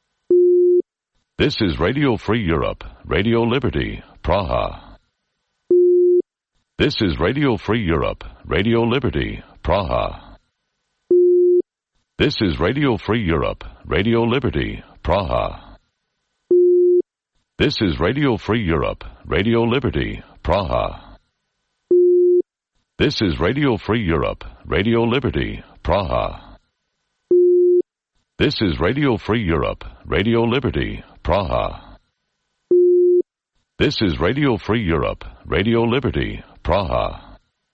Speaker 1: This is Radio Free Europe, Radio Liberty, Praha. This is Radio Free Europe, Radio Liberty, Praha. This is Radio Free Europe, Radio Liberty, Praha. This is Radio Free Europe, Radio Liberty, Praha. This is Radio Free Europe, Radio Liberty, Praha. This is Radio Free Europe, Radio Liberty, Praha. This is Radio Free Europe, Radio Liberty, Praha.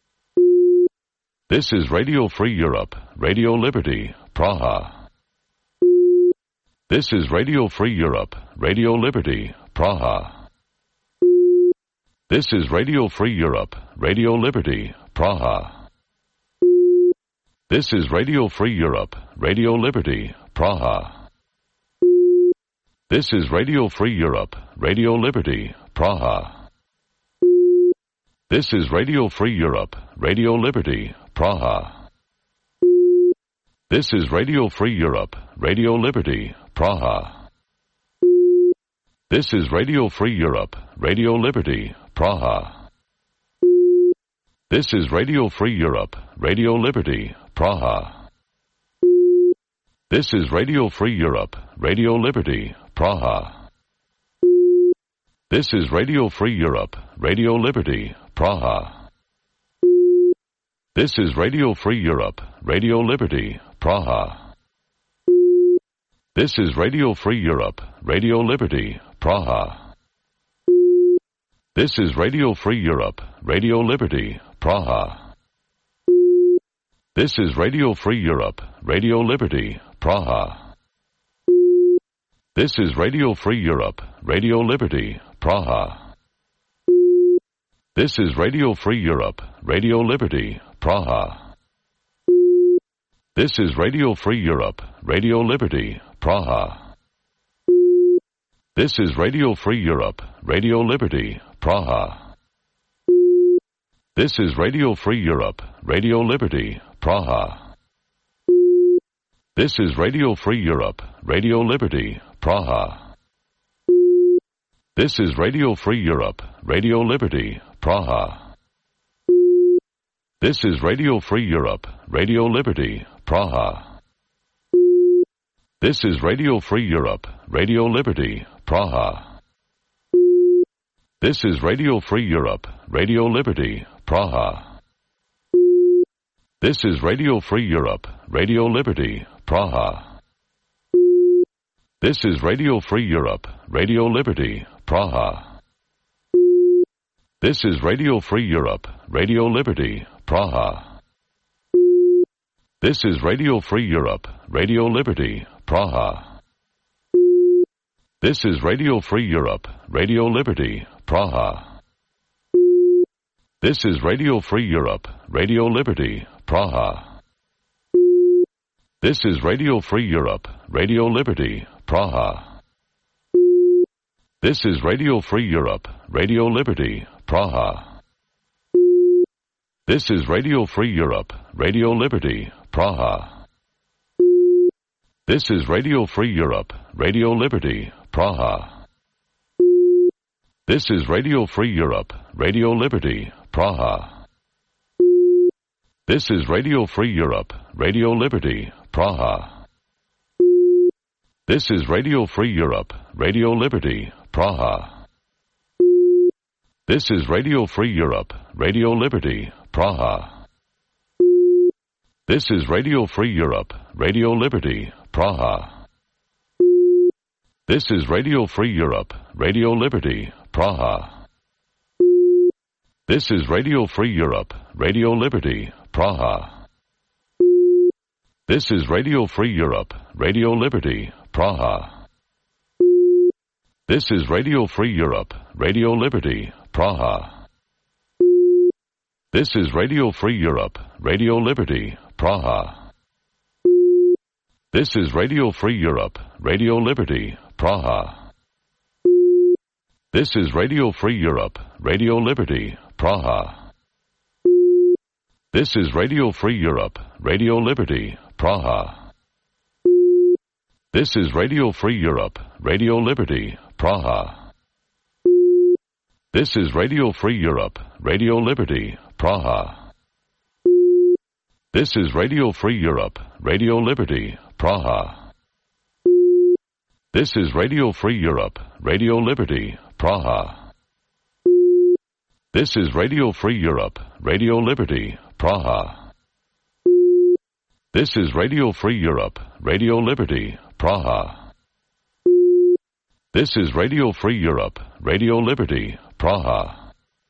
Speaker 1: This is Radio Free Europe, Radio Liberty, Praha. This is Radio Free Europe, Radio Liberty, Praha. This is Radio Free Europe, Radio Liberty, Praha. This is Radio Free Europe, Radio Liberty, Praha. This is Radio Free Europe, Radio Liberty, Praha. This is Radio Free Europe, Radio Liberty, Praha. This is Radio Free Europe, Radio Liberty, Praha. This is Radio Free Europe, Radio Liberty, Praha. This is Radio Free Europe, Radio Liberty, Praha. This is Radio Free Europe, Radio Liberty, Praha. This is Radio Free Europe, Radio Liberty, Praha. This is Radio Free Europe, Radio Liberty, Praha. This is Radio Free Europe, Radio Liberty, Praha. This is Radio Free Europe, Radio Liberty, Praha. This is Radio Free Europe, Radio Liberty, Praha. This is Radio Free Europe, Radio Liberty, Praha. This is Radio Free Europe, Radio Liberty, Praha. This is Radio Free Europe, Radio Liberty, Praha. This is Radio Free Europe, Radio Liberty, Praha. This is Radio Free Europe, Radio Liberty, Praha. This is Radio Free Europe, Radio Liberty, Praha. This is Radio Free Europe, Radio Liberty, Praha. This is Radio Free Europe, Radio Liberty, Praha. This is Radio Free Europe, Radio Liberty, Praha. This is Radio Free Europe, Radio Liberty, Praha. This is Radio Free Europe, Radio Liberty, Praha. This is Radio Free Europe, Radio Liberty, Praha. This is Radio Free Europe, Radio Liberty, Praha. This is Radio Free Europe, Radio Liberty, Praha. This is Radio Free Europe, Radio Liberty, Praha. This is Radio Free Europe, Radio Liberty, Praha. This is Radio Free Europe, Radio Liberty, Praha. This is Radio Free Europe, Radio Liberty, Praha. This is Radio Free Europe, Radio Liberty, Praha. This is Radio Free Europe, Radio Liberty, Praha. This is Radio Free Europe, Radio Liberty, Praha. This is Radio Free Europe, Radio Liberty, Praha. This is Radio Free Europe, Radio Liberty, Praha. This is Radio Free Europe, Radio Liberty, Praha. This is Radio Free Europe, Radio Liberty, Praha. This is Radio Free Europe, Radio Liberty, Praha. This is Radio Free Europe, Radio Liberty, Praha. This is Radio Free Europe, Radio Liberty, Praha. This is Radio Free Europe, Radio Liberty, Praha. This is Radio Free Europe, Radio Liberty, Praha. This is Radio Free Europe, Radio Liberty, Praha. This is Radio Free Europe, Radio Liberty, Praha. This is Radio Free Europe, Radio Liberty, Praha. This is Radio Free Europe, Radio Liberty, Praha. This is Radio Free Europe, Radio Liberty, Praha. This is Radio Free Europe, Radio Liberty, Praha. This is Radio Free Europe, Radio Liberty, Praha. This is Radio Free Europe, Radio Liberty, Praha. This is Radio Free Europe, Radio Liberty, Praha. This is Radio Free Europe, Radio Liberty, Praha.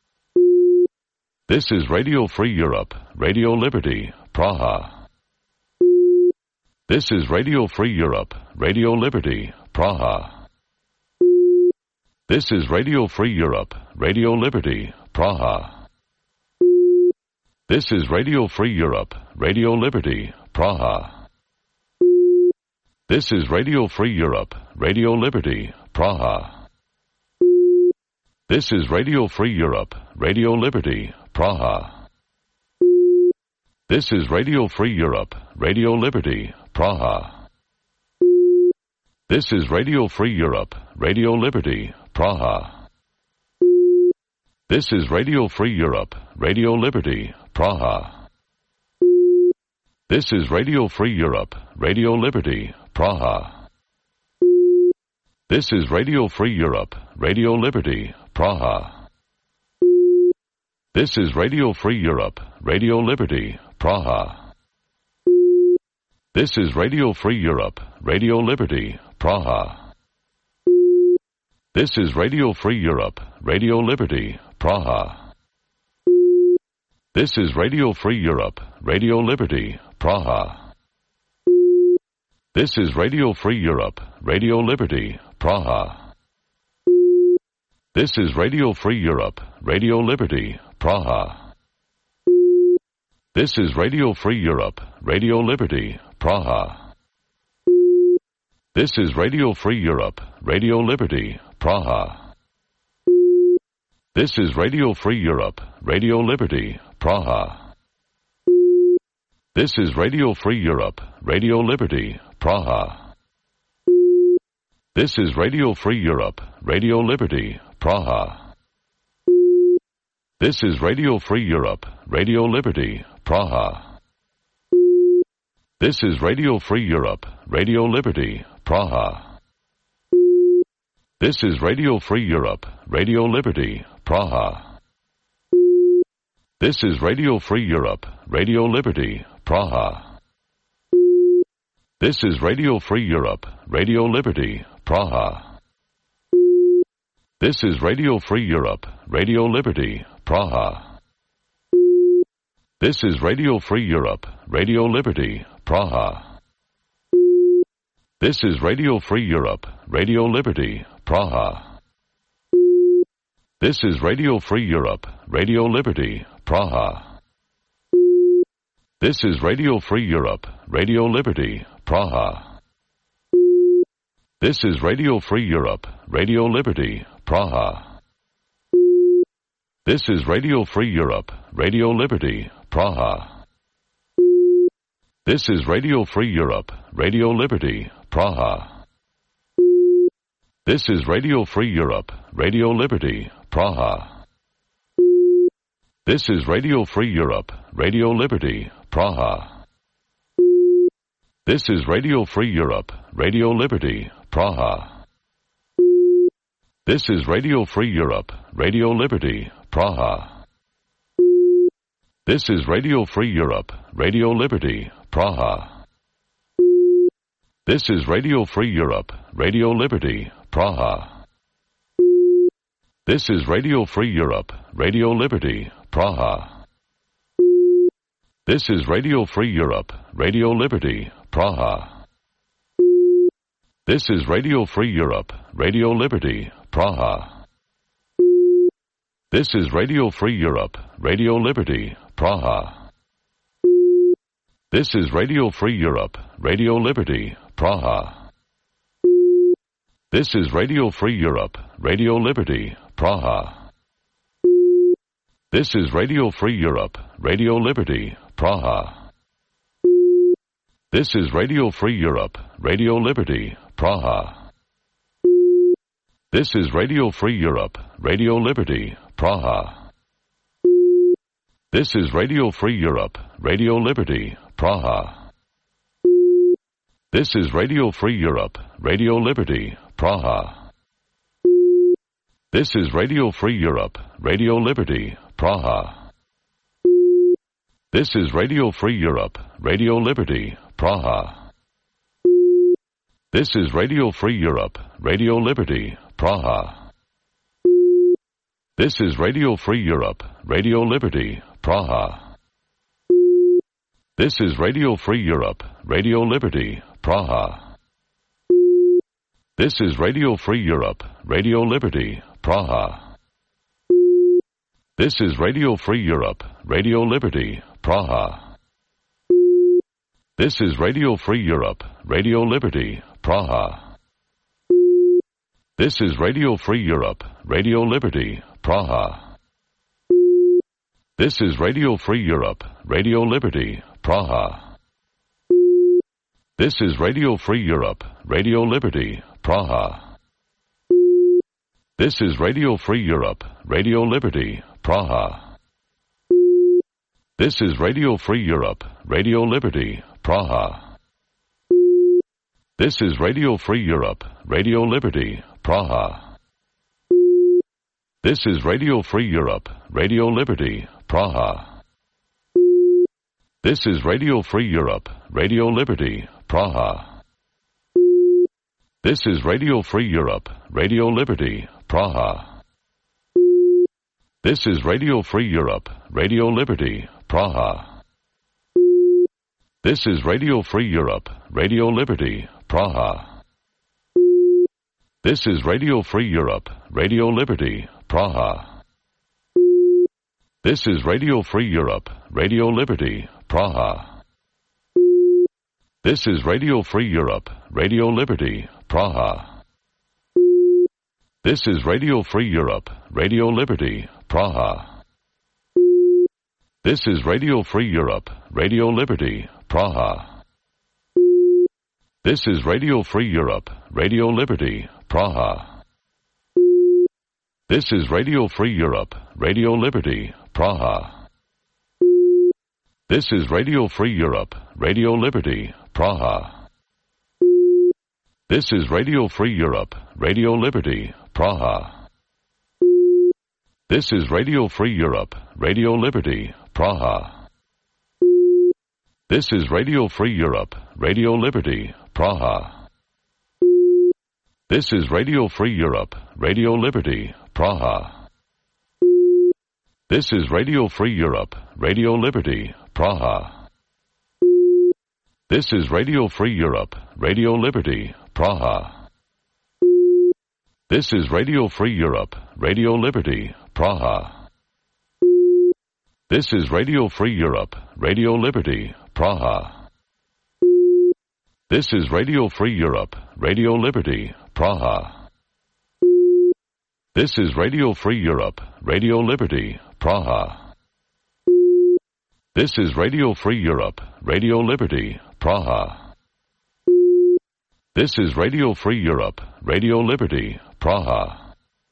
Speaker 1: This is Radio Free Europe, Radio Liberty, Praha. This is Radio Free Europe, Radio Liberty, Praha. This is Radio Free Europe, Radio Liberty, Praha. This is Radio Free Europe, Radio Liberty, Praha. This is Radio Free Europe, Radio Liberty, Praha. This is Radio Free Europe, Radio Liberty, Praha. This is Radio Free Europe, Radio Liberty, Praha. This is Radio Free Europe, Radio Liberty, Praha. This is Radio Free Europe, Radio Liberty, Praha. This is Radio Free Europe, Radio Liberty, Praha. This is Radio Free Europe, Radio Liberty, Praha. This is Radio Free Europe, Radio Liberty, Praha. This is Radio Free Europe, Radio Liberty, Praha. This is Radio Free Europe, Radio Liberty, Praha. This is Radio Free Europe, Radio Liberty, Praha. This is Radio Free Europe, Radio Liberty, Praha. This is Radio Free Europe, Radio Liberty, Praha. This is Radio Free Europe, Radio Liberty, Praha. This is Radio Free Europe, Radio Liberty, Praha. This is Radio Free Europe, Radio Liberty, Praha. This is Radio Free Europe, Radio Liberty, Praha. This is Radio Free Europe, Radio Liberty, Praha. This is Radio Free Europe, Radio Liberty, Praha. This is Radio Free Europe, Radio Liberty, Praha. This is Radio Free Europe, Radio Liberty, Praha. This is Radio Free Europe, Radio Liberty, Praha. This is Radio Free Europe, Radio Liberty, Praha. This is Radio Free Europe, Radio Liberty, Praha. This is Radio Free Europe, Radio Liberty, Praha. This is Radio Free Europe, Radio Liberty, Praha. This is Radio Free Europe, Radio Liberty, Praha. This is Radio Free Europe, Radio Liberty, Praha. This is Radio Free Europe, Radio Liberty, Praha. This is Radio Free Europe, Radio Liberty, Praha. This is Radio Free Europe, Radio Liberty, Praha. This is Radio Free Europe, Radio Liberty, Praha. This is Radio Free Europe, Radio Liberty, Praha. This is Radio Free Europe, Radio Liberty, Praha. This is Radio Free Europe, Radio Liberty, Praha. This is Radio Free Europe, Radio Liberty, Praha. This is Radio Free Europe, Radio Liberty, Praha. This is Radio Free Europe, Radio Liberty, Praha. This is Radio Free Europe, Radio Liberty, Praha. This is Radio Free Europe, Radio Liberty, Praha. This is Radio Free Europe, Radio Liberty, Praha. This is Radio Free Europe, Radio Liberty, Praha. This is Radio Free Europe, Radio Liberty, Praha. This is Radio Free Europe, Radio Liberty, Praha. This is Radio Free Europe, Radio Liberty, Praha. This is Radio Free Europe, Radio Liberty, Praha. This is Radio Free Europe, Radio Liberty, Praha. This is Radio Free Europe, Radio Liberty, Praha. This is Radio Free Europe, Radio Liberty, Praha. This is Radio Free Europe, Radio Liberty, Praha. This is Radio Free Europe, Radio Liberty, Praha. This is Radio Free Europe, Radio Liberty, Praha. This is Radio Free Europe, Radio Liberty, Praha. This is Radio Free Europe, Radio Liberty, Praha. This is Radio Free Europe, Radio Liberty, Praha. This is Radio Free Europe, Radio Liberty, Praha. This is Radio Free Europe, Radio Liberty, Praha. This is Radio Free Europe, Radio Liberty, Praha. This is Radio Free Europe, Radio Liberty, Praha. This is Radio Free Europe, Radio Liberty, Praha. This is Radio Free Europe, Radio Liberty, Praha. This is Radio Free Europe, Radio Liberty, Praha. This is Radio Free Europe, Radio Liberty, Praha. This is Radio Free Europe, Radio Liberty, Praha. This is Radio Free Europe, Radio Liberty, Praha. This is Radio Free Europe, Radio Liberty, Praha. This is Radio Free Europe, Radio Liberty, Praha. This is Radio Free Europe, Radio Liberty, Praha. This is Radio Free Europe, Radio Liberty, Praha. This is Radio Free Europe, Radio Liberty, Praha. This is Radio Free Europe, Radio Liberty, Praha. This is Radio Free Europe, Radio Liberty, Praha. This is Radio Free Europe, Radio Liberty, Praha. This is Radio Free Europe, Radio Liberty, Praha. This is Radio Free Europe, Radio Liberty, Praha. This is Radio Free Europe, Radio Liberty, Praha. This is Radio Free Europe, Radio Liberty, Praha. This is Radio Free Europe, Radio Liberty, Praha. This is Radio Free Europe, Radio Liberty, Praha. This is Radio Free Europe, Radio Liberty, Praha. This is Radio Free Europe, Radio Liberty, Praha. This is Radio Free Europe, Radio Liberty, Praha. This is Radio Free Europe, Radio Liberty, Praha. This is Radio Free Europe, Radio Liberty, Praha. This is Radio Free Europe, Radio Liberty, Praha. This is Radio Free Europe, Radio Liberty, Praha. This is Radio Free Europe, Radio Liberty, Praha.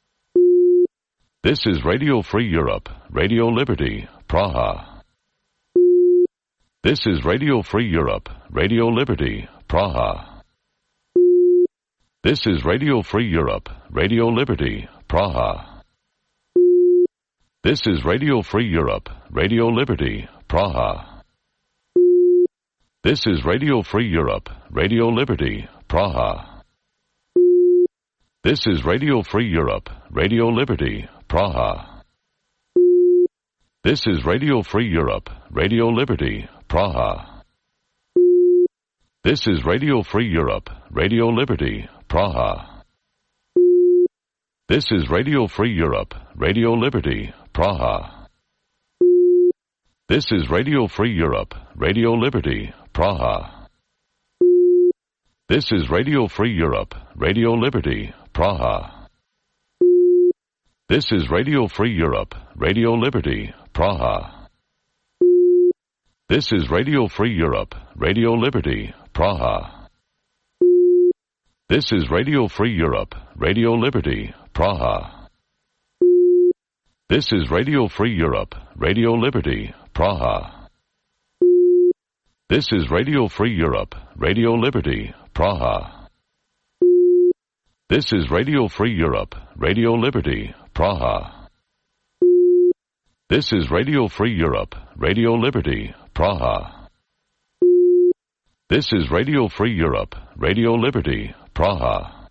Speaker 1: This is Radio Free Europe, Radio Liberty, Praha. This is Radio Free Europe, Radio Liberty, Praha. This is Radio Free Europe, Radio Liberty, Praha. This is Radio Free Europe, Radio Liberty, Praha. This is Radio Free Europe, Radio Liberty, Praha. This is Radio Free Europe, Radio Liberty, Praha. This is Radio Free Europe, Radio Liberty, Praha. This is Radio Free Europe, Radio Liberty, Praha. This is Radio Free Europe, Radio Liberty, Praha. This is Radio Free Europe, Radio Liberty, Praha. This is Radio Free Europe, Radio Liberty, Praha. This is Radio Free Europe, Radio Liberty, Praha. This is Radio Free Europe, Radio Liberty, Praha. This is Radio Free Europe, Radio Liberty, Praha. This is Radio Free Europe, Radio Liberty, Praha. This is Radio Free Europe, Radio Liberty, Praha. This is Radio Free Europe, Radio Liberty, Praha. This is Radio Free Europe, Radio Liberty, Praha. This is Radio Free Europe, Radio Liberty, Praha.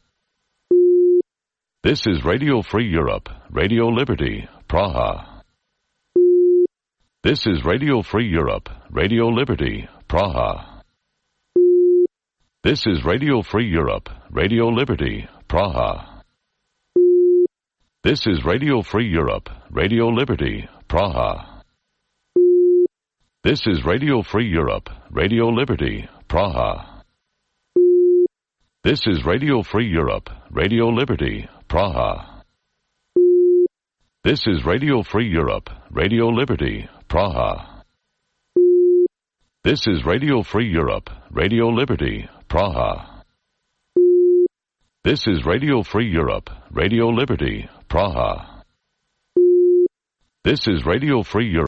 Speaker 1: This is Radio Free Europe, Radio Liberty, Praha. This is Radio Free Europe, Radio Liberty, Praha. This is Radio Free Europe, Radio Liberty, Praha. This is Radio Free Europe, Radio Liberty, Praha. This is Radio Free Europe, Radio Liberty, Praha. This is Radio Free Europe, Radio Liberty, Praha. This is Radio Free Europe, Radio Liberty, Praha. This is Radio Free Europe, Radio Liberty, Praha. This is Radio Free Europe, Radio Liberty, Praha. This is Radio Free Europe.